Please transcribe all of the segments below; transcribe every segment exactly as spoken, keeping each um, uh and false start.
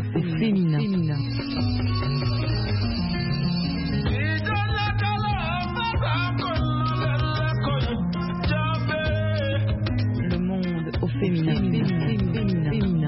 féminin. féminin. Le monde au féminin. féminin. féminin. féminin.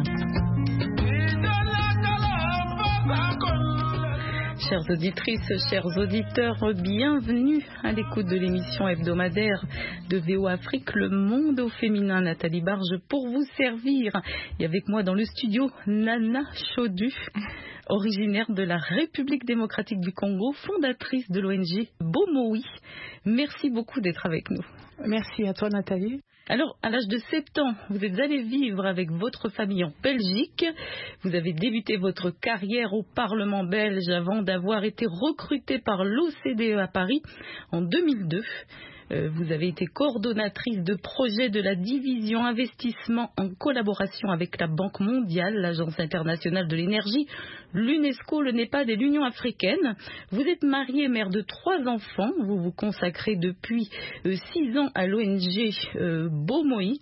Chères auditrices, chers auditeurs, bienvenue à l'écoute de l'émission hebdomadaire de V O Afrique, Le Monde au Féminin. Nathalie Barge pour vous servir. Et avec moi dans le studio, Nana Chodu, originaire de la République démocratique du Congo, fondatrice de l'O N G Bomoï. Merci beaucoup d'être avec nous. Merci à toi, Nathalie. Alors, à l'âge de sept ans, vous êtes allé vivre avec votre famille en Belgique. Vous avez débuté votre carrière au Parlement belge avant d'avoir été recruté par l'O C D E à Paris en deux mille deux. Euh, vous avez été coordonnatrice de projet de la division investissement en collaboration avec la Banque mondiale, l'Agence internationale de l'énergie, l'UNESCO, le NEPAD et l'Union africaine. Vous êtes mariée, mère de trois enfants. Vous vous consacrez depuis euh, six ans à l'O N G euh, Bomoï,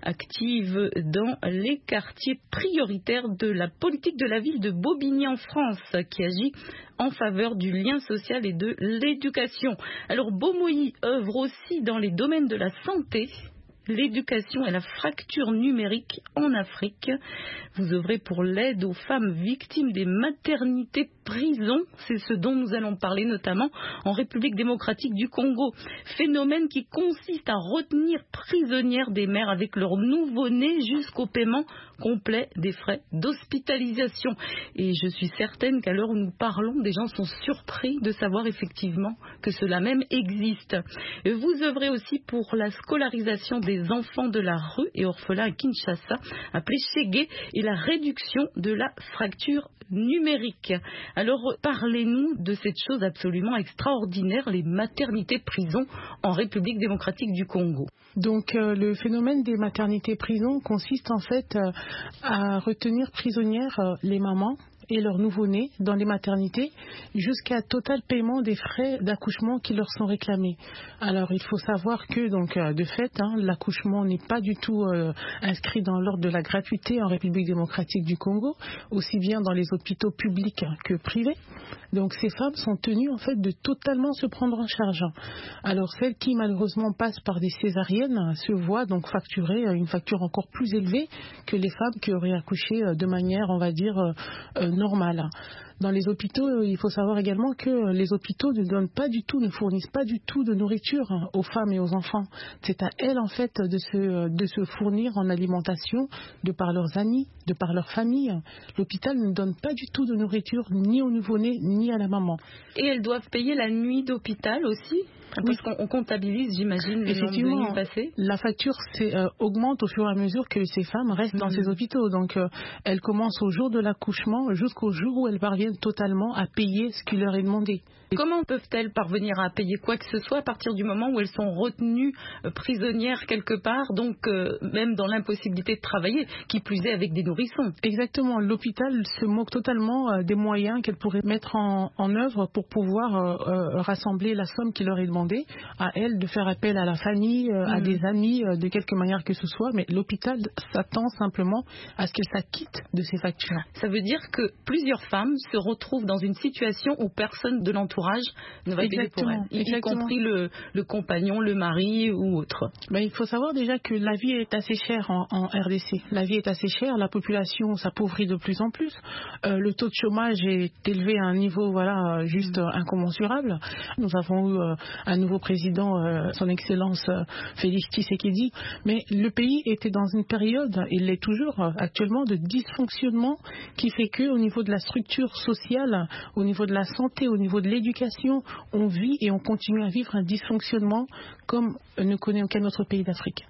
active dans les quartiers prioritaires de la politique de la ville de Bobigny en France, qui agit en faveur du lien social et de l'éducation. Alors Bomoï œuvre aussi dans les domaines de la santé, l'éducation et la fracture numérique en Afrique. Vous œuvrez pour l'aide aux femmes victimes des maternités prisons. C'est ce dont nous allons parler notamment en République démocratique du Congo. Phénomène qui consiste à retenir prisonnières des mères avec leur nouveau-né jusqu'au paiement complet des frais d'hospitalisation. Et je suis certaine qu'à l'heure où nous parlons, des gens sont surpris de savoir effectivement que cela même existe. Vous œuvrez aussi pour la scolarisation des enfants de la rue et orphelins à Kinshasa, appelés Chégué, et la réduction de la fracture numérique. Alors, parlez-nous de cette chose absolument extraordinaire, les maternités prisons en République démocratique du Congo. Donc, euh, le phénomène des maternités prisons consiste en fait euh, à retenir prisonnières euh, les mamans et leurs nouveau-nés dans les maternités jusqu'à total paiement des frais d'accouchement qui leur sont réclamés. Alors il faut savoir que donc de fait hein, l'accouchement n'est pas du tout euh, inscrit dans l'ordre de la gratuité en République démocratique du Congo, aussi bien dans les hôpitaux publics que privés. Donc ces femmes sont tenues en fait de totalement se prendre en charge. Alors celles qui malheureusement passent par des césariennes se voient donc facturer une facture encore plus élevée que les femmes qui auraient accouché de manière on va dire euh, normale. Dans les hôpitaux, il faut savoir également que les hôpitaux ne donnent pas du tout, ne fournissent pas du tout de nourriture aux femmes et aux enfants. C'est à elles en fait de se, de se fournir en alimentation de par leurs amis, de par leur famille. L'hôpital ne donne pas du tout de nourriture ni au nouveau-né ni à la maman. Et elles doivent payer la nuit d'hôpital aussi ? Parce oui. qu'on comptabilise, j'imagine, le nombre de nuits passées. La facture euh, augmente au fur et à mesure que ces femmes restent mmh. dans ces hôpitaux. Donc, euh, elles commencent au jour de l'accouchement jusqu'au jour où elles parviennent totalement à payer ce qui leur est demandé. Comment peuvent-elles parvenir à payer quoi que ce soit à partir du moment où elles sont retenues euh, prisonnières quelque part, donc euh, même dans l'impossibilité de travailler, qui plus est avec des nourrissons? Exactement. L'hôpital se moque totalement euh, des moyens qu'elle pourrait mettre en, en œuvre pour pouvoir euh, euh, rassembler la somme qui leur est demandée. À elles de faire appel à la famille, euh, mmh. à des amis, euh, de quelque manière que ce soit, mais l'hôpital s'attend simplement à ce qu'elles s'acquittent de ces factures. Ça veut dire que plusieurs femmes se retrouvent dans une situation où personne de l'entourage ne va payer pour elles, y exactement. compris le, le compagnon, le mari ou autre. Ben, il faut savoir déjà que la vie est assez chère en, en R D C. La vie est assez chère, la population s'appauvrit de plus en plus, euh, le taux de chômage est élevé à un niveau voilà, juste mmh. incommensurable. Nous avons eu euh, un nouveau président, euh, son excellence euh, Félix Tshisekedi, mais le pays était dans une période, il l'est toujours euh, actuellement, de dysfonctionnement qui fait que au niveau de la structure sociale, au niveau de la santé, au niveau de l'éducation, on vit et on continue à vivre un dysfonctionnement comme ne connaît aucun autre pays d'Afrique.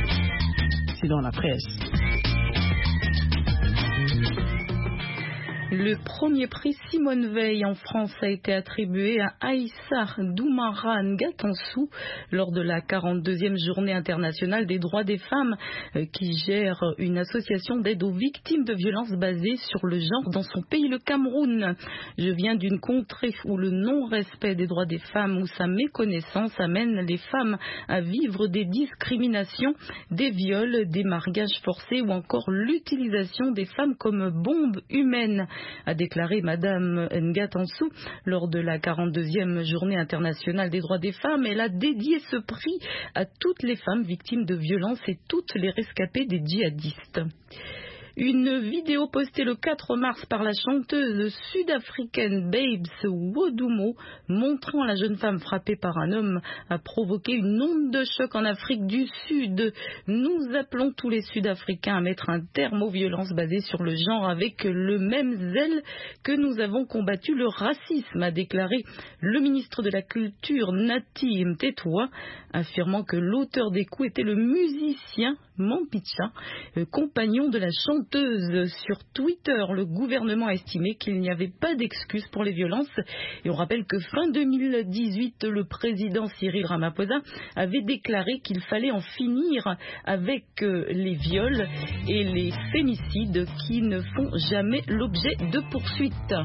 C'est dans la presse. Le premier prix Simone Veil en France a été attribué à Aïssa Doumara Ngatansou lors de la quarante-deuxième journée internationale des droits des femmes qui gère une association d'aide aux victimes de violences basées sur le genre dans son pays, le Cameroun. Je viens d'une contrée où le non-respect des droits des femmes ou sa méconnaissance amène les femmes à vivre des discriminations, des viols, des mariages forcés ou encore l'utilisation des femmes comme bombes humaines, a déclaré Madame Ngatansou lors de la quarante-deuxième journée internationale des droits des femmes. Elle a dédié ce prix à toutes les femmes victimes de violences et toutes les rescapées des djihadistes. Une vidéo postée le quatre mars par la chanteuse sud-africaine Babes Wodumo montrant la jeune femme frappée par un homme a provoqué une onde de choc en Afrique du Sud. Nous appelons tous les Sud-Africains à mettre un terme aux violences basées sur le genre avec le même zèle que nous avons combattu le racisme, a déclaré le ministre de la Culture Nathi Mthethwa, affirmant que l'auteur des coups était le musicien Mampicha, compagnon de la chanteuse. Sur Twitter, le gouvernement a estimé qu'il n'y avait pas d'excuse pour les violences. Et on rappelle que fin deux mille dix-huit, le président Cyril Ramaphosa avait déclaré qu'il fallait en finir avec les viols et les féminicides qui ne font jamais l'objet de poursuites.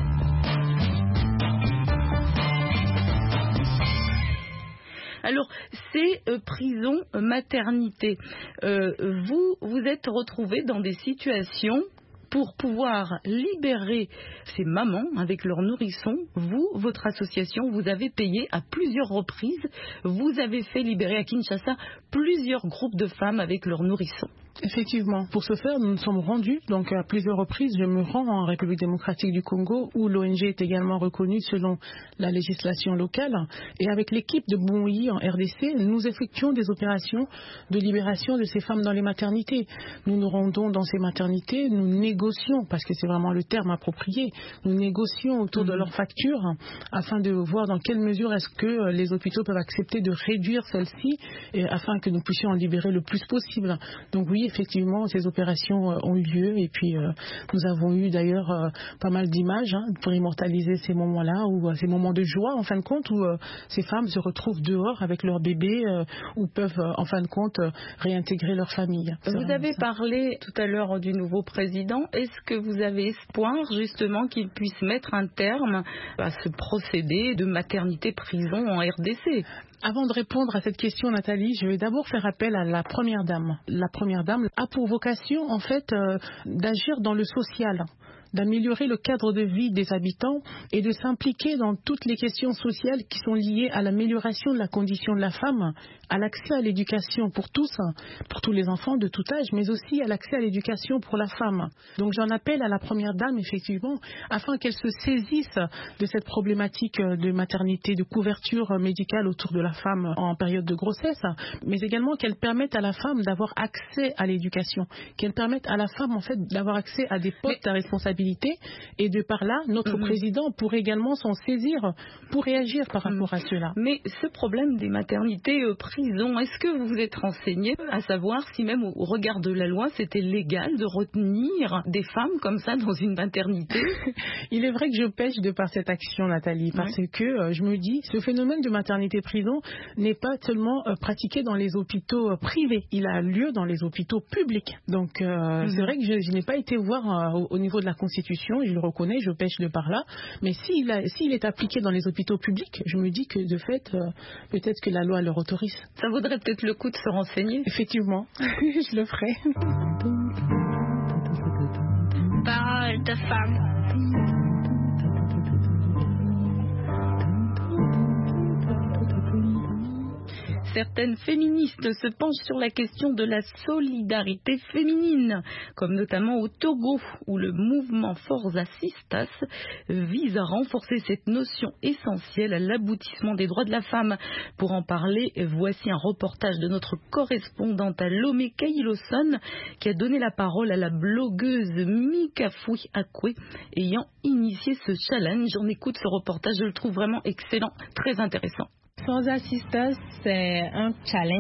Alors, ces euh, prisons euh, maternité, euh, vous vous êtes retrouvés dans des situations pour pouvoir libérer ces mamans avec leurs nourrissons. Vous, votre association, vous avez payé à plusieurs reprises, vous avez fait libérer à Kinshasa plusieurs groupes de femmes avec leurs nourrissons. Effectivement, pour ce faire, nous nous sommes rendus, donc à plusieurs reprises, je me rends en République démocratique du Congo, où l'O N G est également reconnue selon la législation locale. Et avec l'équipe de Bouilly en R D C, nous effectuons des opérations de libération de ces femmes dans les maternités. Nous nous rendons dans ces maternités, nous négocions, parce que c'est vraiment le terme approprié, nous négocions autour de leurs factures, afin de voir dans quelle mesure est-ce que les hôpitaux peuvent accepter de réduire celles-ci, et afin que nous puissions en libérer le plus possible. Donc oui, effectivement, ces opérations euh, ont eu lieu et puis euh, nous avons eu d'ailleurs euh, pas mal d'images hein, pour immortaliser ces moments-là ou euh, ces moments de joie en fin de compte où euh, ces femmes se retrouvent dehors avec leurs bébés euh, ou peuvent euh, en fin de compte euh, réintégrer leur famille. Vous avez ça. parlé tout à l'heure du nouveau président. Est-ce que vous avez espoir justement qu'il puisse mettre un terme à ce procédé de maternité-prison en R D C ? Avant de répondre à cette question, Nathalie, je vais d'abord faire appel à la première dame. La première dame a pour vocation, en fait, euh, d'agir dans le social, d'améliorer le cadre de vie des habitants et de s'impliquer dans toutes les questions sociales qui sont liées à l'amélioration de la condition de la femme, à l'accès à l'éducation pour tous, pour tous les enfants de tout âge, mais aussi à l'accès à l'éducation pour la femme. Donc j'en appelle à la première dame, effectivement, afin qu'elle se saisisse de cette problématique de maternité, de couverture médicale autour de la femme en période de grossesse, mais également qu'elle permette à la femme d'avoir accès à l'éducation, qu'elle permette à la femme, en fait, d'avoir accès à des postes à responsabilité, et de par là, notre mmh. président pourrait également s'en saisir pour réagir par rapport mmh. à cela. Mais ce problème des maternités euh, prison, est-ce que vous vous êtes renseigné à savoir si même au regard de la loi, c'était légal de retenir des femmes comme ça dans une maternité? Il est vrai que je pêche de par cette action, Nathalie, parce oui. que euh, je me dis, ce phénomène de maternité-prison n'est pas seulement euh, pratiqué dans les hôpitaux euh, privés, il a lieu dans les hôpitaux publics. Donc euh, mmh. c'est vrai que je, je n'ai pas été voir euh, au, au niveau de la Constitution, je le reconnais, je pêche de par là, mais s'il, a, s'il est appliqué dans les hôpitaux publics, je me dis que de fait, euh, peut-être que la loi le autorise. Ça vaudrait peut-être le coup de se renseigner. Effectivement, je le ferai. Parole de femme. Certaines féministes se penchent sur la question de la solidarité féminine, comme notamment au Togo, où le mouvement Forza Sistas vise à renforcer cette notion essentielle à l'aboutissement des droits de la femme. Pour en parler, voici un reportage de notre correspondante à Lomé, Kailosson, qui a donné la parole à la blogueuse Mikafoui Akwe, ayant initié ce challenge. On écoute ce reportage, je le trouve vraiment excellent, très intéressant. Forza Sistas, c'est un challenge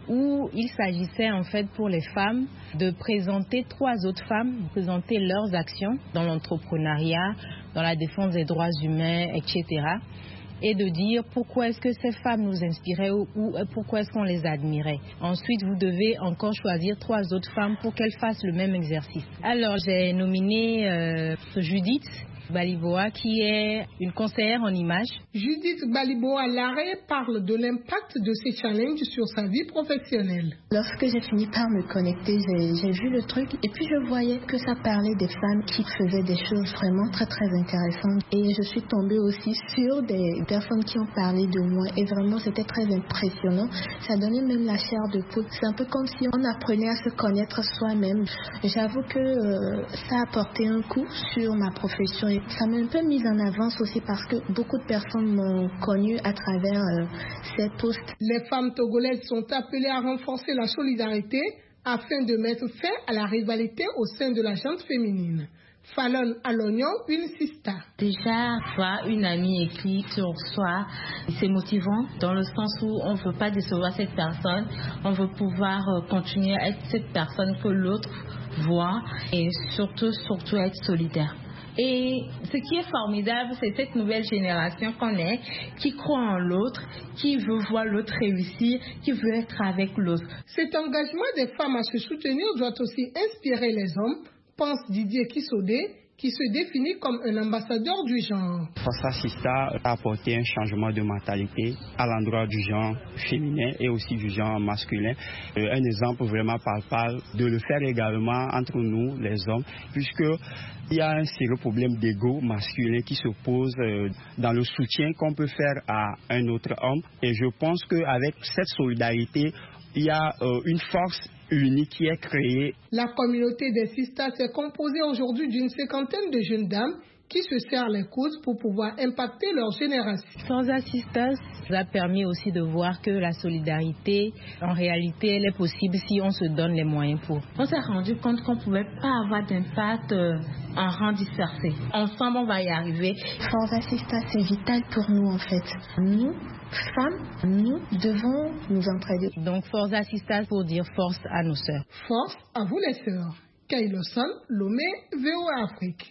où il s'agissait en fait pour les femmes de présenter trois autres femmes, de présenter leurs actions dans l'entrepreneuriat, dans la défense des droits humains, et cetera. Et de dire pourquoi est-ce que ces femmes nous inspiraient ou, ou pourquoi est-ce qu'on les admirait. Ensuite, vous devez encore choisir trois autres femmes pour qu'elles fassent le même exercice. Alors, j'ai nominé euh, Judith Baliboa, qui est une conseillère en images. Judith Baliboa-Larrey parle de l'impact de ces challenges sur sa vie professionnelle. Lorsque j'ai fini par me connecter, j'ai, j'ai vu le truc et puis je voyais que ça parlait des femmes qui faisaient des choses vraiment très très intéressantes. Et je suis tombée aussi sur des personnes qui ont parlé de moi et vraiment c'était très impressionnant. Ça donnait même la chair de poule. C'est un peu comme si on apprenait à se connaître soi-même. J'avoue que euh, ça a porté un coup sur ma profession. Ça m'a un peu mise en avance aussi parce que beaucoup de personnes m'ont connue à travers euh, ces posts. Les femmes togolaises sont appelées à renforcer la solidarité afin de mettre fin à la rivalité au sein de la gente féminine. Fallon Alognon, une sista. Déjà, voir une amie écrire sur soi, c'est motivant dans le sens où on ne veut pas décevoir cette personne, on veut pouvoir continuer à être cette personne que l'autre voit et surtout, surtout être solidaire. Et ce qui est formidable, c'est cette nouvelle génération qu'on est, qui croit en l'autre, qui veut voir l'autre réussir, qui veut être avec l'autre. Cet engagement des femmes à se soutenir doit aussi inspirer les hommes, pense Didier Kissodé, qui se définit comme un ambassadeur du genre. Forza Sista a apporté un changement de mentalité à l'endroit du genre féminin et aussi du genre masculin. Euh, un exemple vraiment palpable de le faire également entre nous, les hommes, puisque il y a un sérieux problème d'ego masculin qui se pose euh, dans le soutien qu'on peut faire à un autre homme. Et je pense qu'avec cette solidarité, il y a euh, une force unique qui est créée. La communauté des sistas est composée aujourd'hui d'une cinquantaine de jeunes dames qui se serrent les coudes pour pouvoir impacter leur génération. Forza Sistas a permis aussi de voir que la solidarité, en réalité, elle est possible si on se donne les moyens pour. On s'est rendu compte qu'on ne pouvait pas avoir d'impact euh, en rang dispersé. Ensemble, on va y arriver. Forza Sistas, c'est vital pour nous en fait. Nous, femmes, nous devons nous entraider. Donc Forza Sistas pour dire force à nos sœurs. Force à vous les sœurs. Kaylo Son, Lomé, V O A Afrique.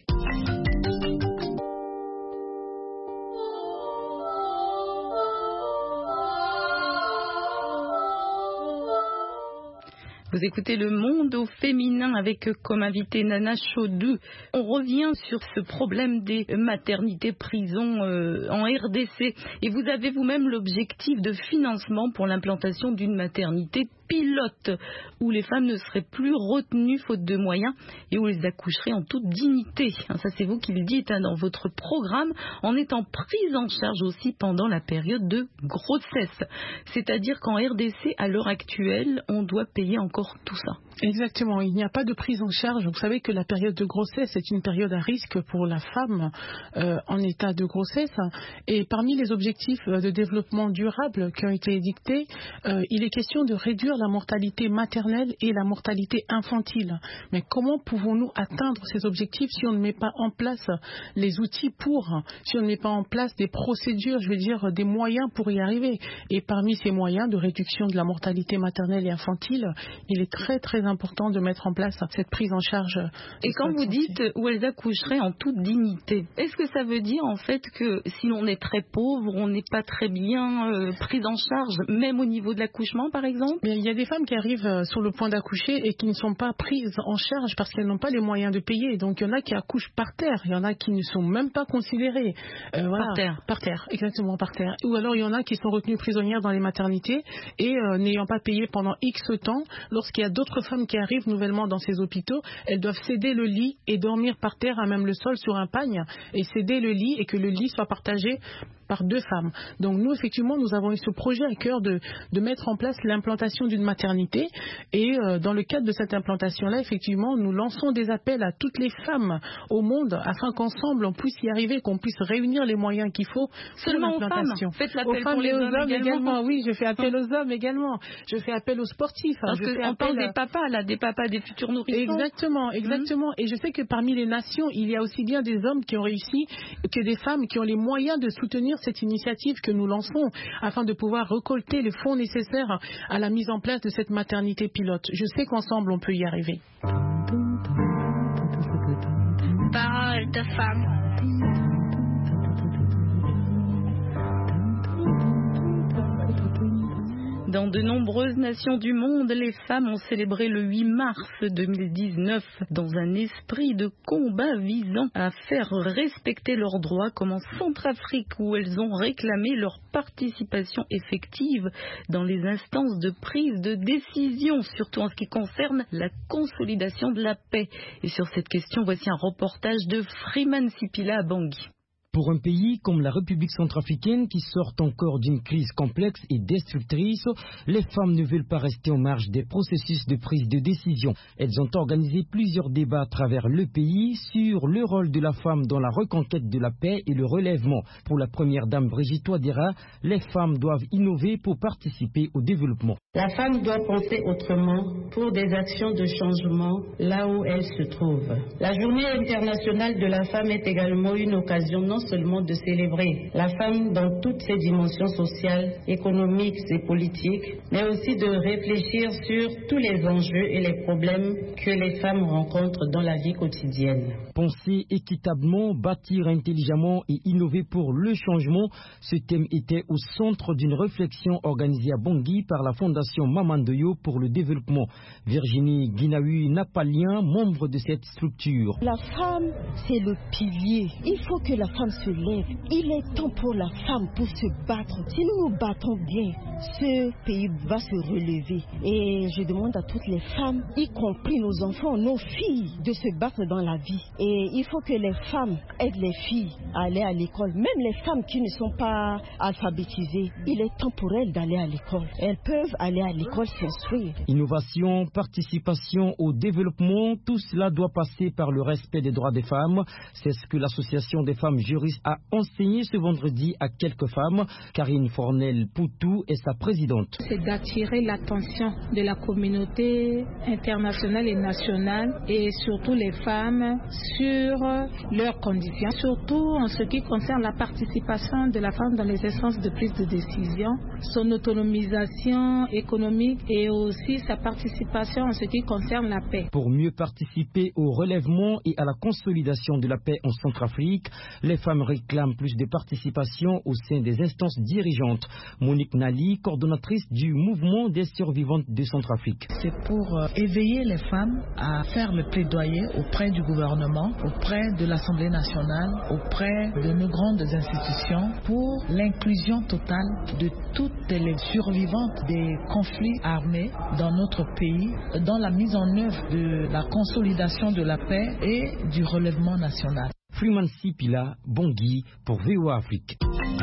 Vous écoutez Le Monde au féminin avec comme invité Nana Chaudou. On revient sur ce problème des maternités prisons euh, en R D C. Et vous avez vous-même l'objectif de financement pour l'implantation d'une maternité pilote où les femmes ne seraient plus retenues faute de moyens et où elles accoucheraient en toute dignité. Ça, c'est vous qui le dites hein, dans votre programme, en étant prises en charge aussi pendant la période de grossesse. C'est-à-dire qu'en R D C, à l'heure actuelle, on doit payer encore tout ça. Exactement, il n'y a pas de prise en charge. Vous savez que la période de grossesse est une période à risque pour la femme euh, en état de grossesse. Et parmi les objectifs de développement durable qui ont été édictés, euh, il est question de réduire la mortalité maternelle et la mortalité infantile. Mais comment pouvons-nous atteindre ces objectifs si on ne met pas en place les outils pour, si on ne met pas en place des procédures, je veux dire des moyens pour y arriver? Et parmi ces moyens de réduction de la mortalité maternelle et infantile, il est très très important de mettre en place cette prise en charge. Et quand vous dites où elles accoucheraient en toute dignité, est-ce que ça veut dire en fait que si l'on est très pauvre, on n'est pas très bien euh, prise en charge, même au niveau de l'accouchement par exemple? Mais il y a des femmes qui arrivent sur le point d'accoucher et qui ne sont pas prises en charge parce qu'elles n'ont pas les moyens de payer. Donc il y en a qui accouchent par terre, il y en a qui ne sont même pas considérées. Euh, voilà, par terre. Par terre, exactement par terre. Ou alors il y en a qui sont retenues prisonnières dans les maternités et euh, n'ayant pas payé pendant X temps, lorsqu'il y a d'autres femmes qui arrivent nouvellement dans ces hôpitaux, elles doivent céder le lit et dormir par terre à même le sol sur un pagne et céder le lit et que le lit soit partagé par deux femmes. Donc nous, effectivement, nous avons eu ce projet à cœur de, de mettre en place l'implantation d'une maternité et euh, dans le cadre de cette implantation-là, effectivement, nous lançons des appels à toutes les femmes au monde afin qu'ensemble on puisse y arriver, qu'on puisse réunir les moyens qu'il faut seulement pour l'implantation. Aux femmes. Faites l'appel aux femmes pour les et aux hommes, hommes également. également. Oui, je fais appel aux hommes également. Je fais appel aux sportifs. Parce je fais qu'on appel parle à... des papas, là, des papas, des futurs nourrissons. Exactement, exactement. Mmh. Et je sais que parmi les nations, il y a aussi bien des hommes qui ont réussi que des femmes qui ont les moyens de soutenir soutenir cette initiative que nous lançons afin de pouvoir récolter les fonds nécessaires à la mise en place de cette maternité pilote. Je sais qu'ensemble, on peut y arriver. Parole de femme. Dans de nombreuses nations du monde, les femmes ont célébré le huit mars deux mille dix-neuf dans un esprit de combat visant à faire respecter leurs droits, comme en Centrafrique où elles ont réclamé leur participation effective dans les instances de prise de décision, surtout en ce qui concerne la consolidation de la paix. Et sur cette question, voici un reportage de Freeman Sipila à Bangui. Pour un pays comme la République centrafricaine qui sort encore d'une crise complexe et destructrice, les femmes ne veulent pas rester en marge des processus de prise de décision. Elles ont organisé plusieurs débats à travers le pays sur le rôle de la femme dans la reconquête de la paix et le relèvement. Pour la première dame Brigitte Ouadéra, les femmes doivent innover pour participer au développement. La femme doit penser autrement pour des actions de changement là où elle se trouve. La Journée internationale de la femme est également une occasion non seulement de célébrer la femme dans toutes ses dimensions sociales, économiques et politiques, mais aussi de réfléchir sur tous les enjeux et les problèmes que les femmes rencontrent dans la vie quotidienne. Penser équitablement, bâtir intelligemment et innover pour le changement, ce thème était au centre d'une réflexion organisée à Bangui par la Fondation Mamandoyo pour le développement. Virginie Guinaoui Napalien, membre de cette structure. La femme, c'est le pilier. Il faut que la femme se lève. Il est temps pour la femme pour se battre. Si nous nous battons bien, ce pays va se relever. Et je demande à toutes les femmes, y compris nos enfants, nos filles, de se battre dans la vie. Et il faut que les femmes aident les filles à aller à l'école. Même les femmes qui ne sont pas alphabétisées, il est temps pour elles d'aller à l'école. Elles peuvent aller à l'école s'instruire. Innovation, participation au développement, tout cela doit passer par le respect des droits des femmes. C'est ce que l'association des femmes juristes a enseigné ce vendredi à quelques femmes. Karine Fornel-Poutou est sa présidente. C'est d'attirer l'attention de la communauté internationale et nationale et surtout les femmes sur leurs conditions, surtout en ce qui concerne la participation de la femme dans les instances de prise de décision, son autonomisation économique et aussi sa participation en ce qui concerne la paix. Pour mieux participer au relèvement et à la consolidation de la paix en Centrafrique, les femmes réclament plus de participation au sein des instances dirigeantes. Monique Nali, coordonnatrice du mouvement des survivantes de Centrafrique. C'est pour euh, éveiller les femmes à faire le plaidoyer auprès du gouvernement, auprès de l'Assemblée nationale, auprès de nos grandes institutions pour l'inclusion totale de toutes les survivantes des conflits armés dans notre pays, dans la mise en œuvre de la consolidation de la paix et du relèvement national. Freeman Sipila, Bangui pour V O A Afrique.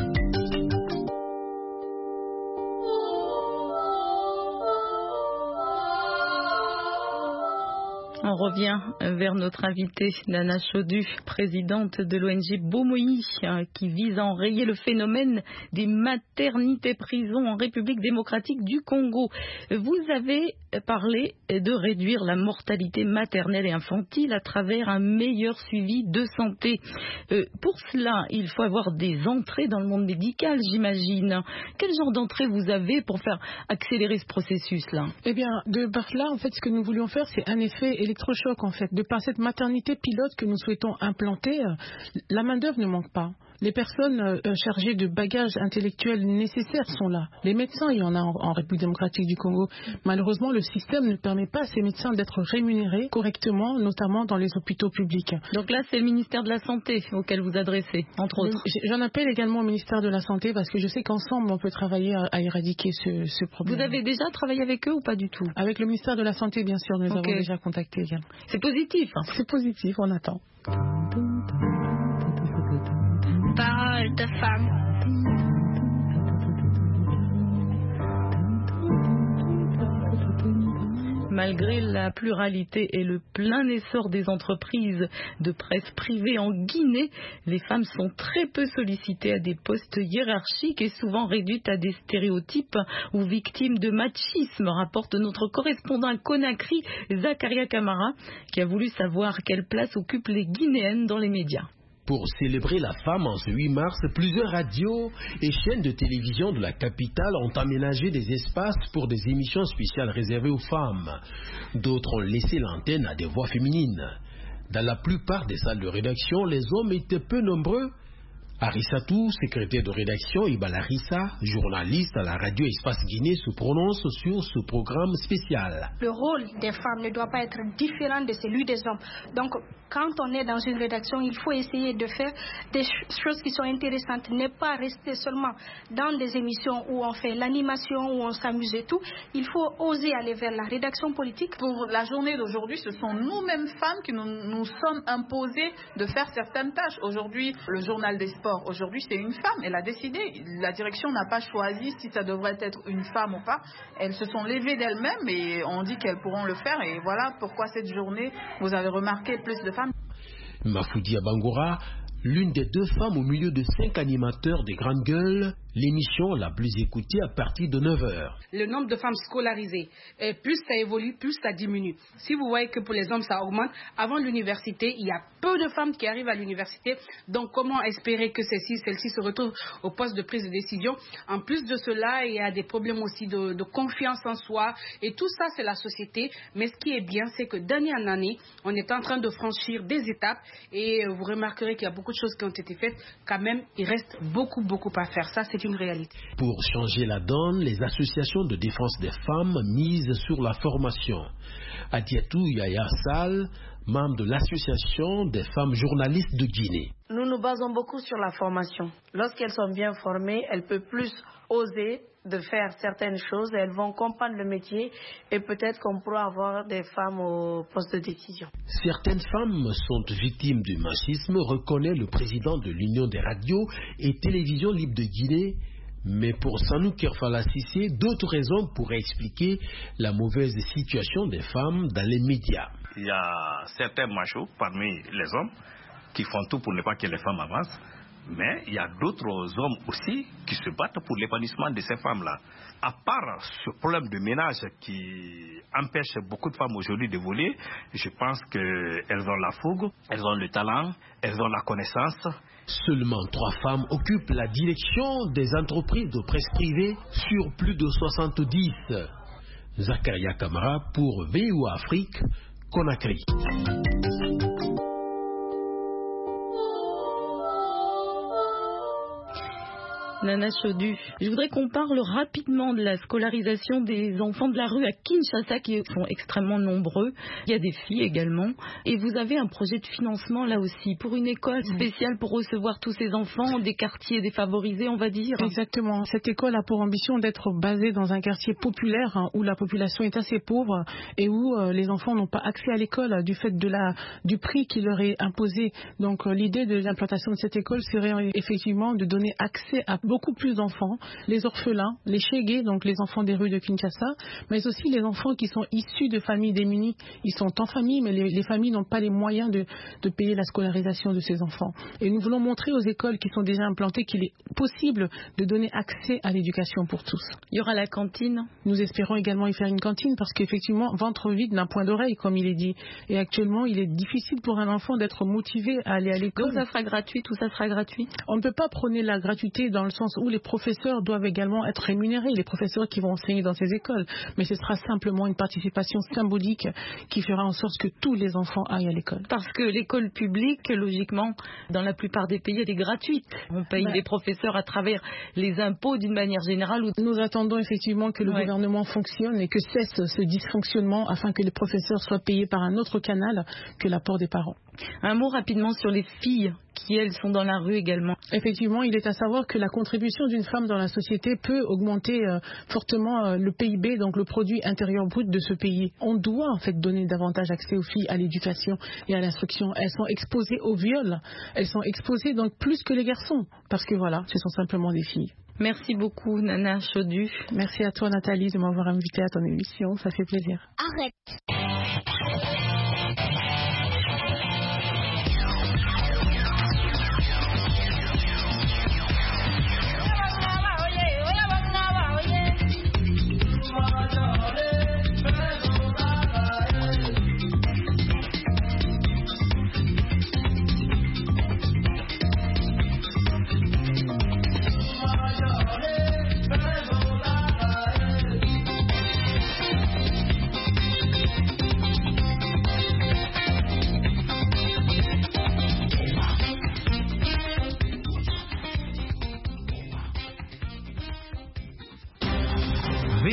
On revient vers notre invitée Nana Chodu, présidente de l'O N G Bomoi, qui vise à enrayer le phénomène des maternités-prisons en République démocratique du Congo. Vous avez parlé de réduire la mortalité maternelle et infantile à travers un meilleur suivi de santé. Euh, pour cela, il faut avoir des entrées dans le monde médical, j'imagine. Quel genre d'entrée vous avez pour faire accélérer ce processus-là? Eh bien, de par là, en fait, ce que nous voulions faire, c'est un effet électrochoc, en fait. De par cette maternité pilote que nous souhaitons implanter, la main-d'œuvre ne manque pas. Les personnes euh, chargées de bagages intellectuels nécessaires sont là. Les médecins, il y en a en, en République démocratique du Congo. Malheureusement, le système ne permet pas à ces médecins d'être rémunérés correctement, notamment dans les hôpitaux publics. Donc là, c'est le ministère de la Santé auquel vous adressez, entre autres. J'en appelle également au ministère de la Santé parce que je sais qu'ensemble, on peut travailler à, à éradiquer ce, ce problème. Vous avez déjà travaillé avec eux ou pas du tout? Avec le ministère de la Santé, bien sûr, nous okay. avons déjà contacté également. C'est positif, hein? C'est positif, on attend. Parole de femme. Malgré la pluralité et le plein essor des entreprises de presse privée en Guinée, les femmes sont très peu sollicitées à des postes hiérarchiques et souvent réduites à des stéréotypes ou victimes de machisme, rapporte notre correspondant à Conakry, Zakaria Camara, qui a voulu savoir quelle place occupent les Guinéennes dans les médias. Pour célébrer la femme en ce huit mars, plusieurs radios et chaînes de télévision de la capitale ont aménagé des espaces pour des émissions spéciales réservées aux femmes. D'autres ont laissé l'antenne à des voix féminines. Dans la plupart des salles de rédaction, les hommes étaient peu nombreux. Arissatou, secrétaire de rédaction, et Balarissa, journaliste à la radio Espace Guinée, se prononce sur ce programme spécial. Le rôle des femmes ne doit pas être différent de celui des hommes. Donc, quand on est dans une rédaction, il faut essayer de faire des choses qui sont intéressantes, ne pas rester seulement dans des émissions où on fait l'animation, où on s'amuse et tout. Il faut oser aller vers la rédaction politique. Pour la journée d'aujourd'hui, ce sont nous-mêmes femmes qui nous, nous sommes imposées de faire certaines tâches. Aujourd'hui, le journal des sports, aujourd'hui c'est une femme, elle a décidé. La direction n'a pas choisi si ça devrait être une femme ou pas. Elles se sont levées d'elles-mêmes et on dit qu'elles pourront le faire. Et voilà pourquoi cette journée, vous avez remarqué plus de femmes. Mafoudia Bangora, l'une des deux femmes au milieu de cinq animateurs des grandes gueules, l'émission la plus écoutée à partir de neuf heures. Le nombre de femmes scolarisées, plus ça évolue, plus ça diminue. Si vous voyez que pour les hommes ça augmente, avant l'université, il y a peu de femmes qui arrivent à l'université. Donc comment espérer que celles-ci, celles-ci se retrouvent au poste de prise de décision? En plus de cela, il y a des problèmes aussi de, de confiance en soi. Et tout ça, c'est la société. Mais ce qui est bien, c'est que d'année en année, on est en train de franchir des étapes. Et vous remarquerez qu'il y a beaucoup de choses qui ont été faites. Quand même, il reste beaucoup, beaucoup à faire. Ça, c'est une réalité. Pour changer la donne, les associations de défense des femmes misent sur la formation. Adiatou Yaya Sall, membre de l'association des femmes journalistes de Guinée. Nous nous basons beaucoup sur la formation. Lorsqu'elles sont bien formées, elles peuvent plus oser de faire certaines choses, elles vont comprendre le métier et peut-être qu'on pourra avoir des femmes au poste de décision. Certaines femmes sont victimes du machisme, reconnaît le président de l'Union des radios et télévisions libres de Guinée. Mais pour Sanou Kerfala Sissé, d'autres raisons pourraient expliquer la mauvaise situation des femmes dans les médias. Il y a certains machos parmi les hommes qui font tout pour ne pas que les femmes avancent. Mais il y a d'autres hommes aussi qui se battent pour l'épanouissement de ces femmes-là. À part ce problème de ménage qui empêche beaucoup de femmes aujourd'hui d'évoluer, je pense qu'elles ont la fougue, elles ont le talent, elles ont la connaissance. Seulement trois femmes occupent la direction des entreprises de presse privée sur plus de soixante-dix. Zakaria Kamara pour V O A Afrique, Conakry. Nana Chodu, je voudrais qu'on parle rapidement de la scolarisation des enfants de la rue à Kinshasa qui sont extrêmement nombreux. Il y a des filles également. Et vous avez un projet de financement là aussi pour une école spéciale pour recevoir tous ces enfants des quartiers défavorisés, on va dire. Exactement. Cette école a pour ambition d'être basée dans un quartier populaire hein, où la population est assez pauvre et où euh, les enfants n'ont pas accès à l'école euh, du fait de la, du prix qui leur est imposé. Donc euh, l'idée de l'implantation de cette école serait effectivement de donner accès à beaucoup plus d'enfants, les orphelins, les chégués, donc les enfants des rues de Kinshasa, mais aussi les enfants qui sont issus de familles démunies. Ils sont en famille, mais les, les familles n'ont pas les moyens de, de payer la scolarisation de ces enfants. Et nous voulons montrer aux écoles qui sont déjà implantées qu'il est possible de donner accès à l'éducation pour tous. Il y aura la cantine. Nous espérons également y faire une cantine parce qu'effectivement, ventre vide d'un point d'oreille, comme il est dit. Et actuellement, il est difficile pour un enfant d'être motivé à aller à l'école. Donc ça sera gratuit, tout ça sera gratuit. On ne peut pas prôner la gratuité dans le sens où les professeurs doivent également être rémunérés, les professeurs qui vont enseigner dans ces écoles. Mais ce sera simplement une participation symbolique qui fera en sorte que tous les enfants aillent à l'école. Parce que l'école publique, logiquement, dans la plupart des pays, elle est gratuite. On paye ben, les professeurs à travers les impôts d'une manière générale. Nous attendons effectivement que le ouais. gouvernement fonctionne et que cesse ce dysfonctionnement afin que les professeurs soient payés par un autre canal que l'apport des parents. Un mot rapidement sur les filles qui, elles, sont dans la rue également. Effectivement, il est à savoir que la contribution d'une femme dans la société peut augmenter euh, fortement euh, le P I B, donc le produit intérieur brut de ce pays. On doit en fait donner davantage accès aux filles à l'éducation et à l'instruction. Elles sont exposées au viol, elles sont exposées donc plus que les garçons, parce que voilà, ce sont simplement des filles. Merci beaucoup, Nana Chodu. Merci à toi, Nathalie, de m'avoir invitée à ton émission. Ça fait plaisir. Arrête.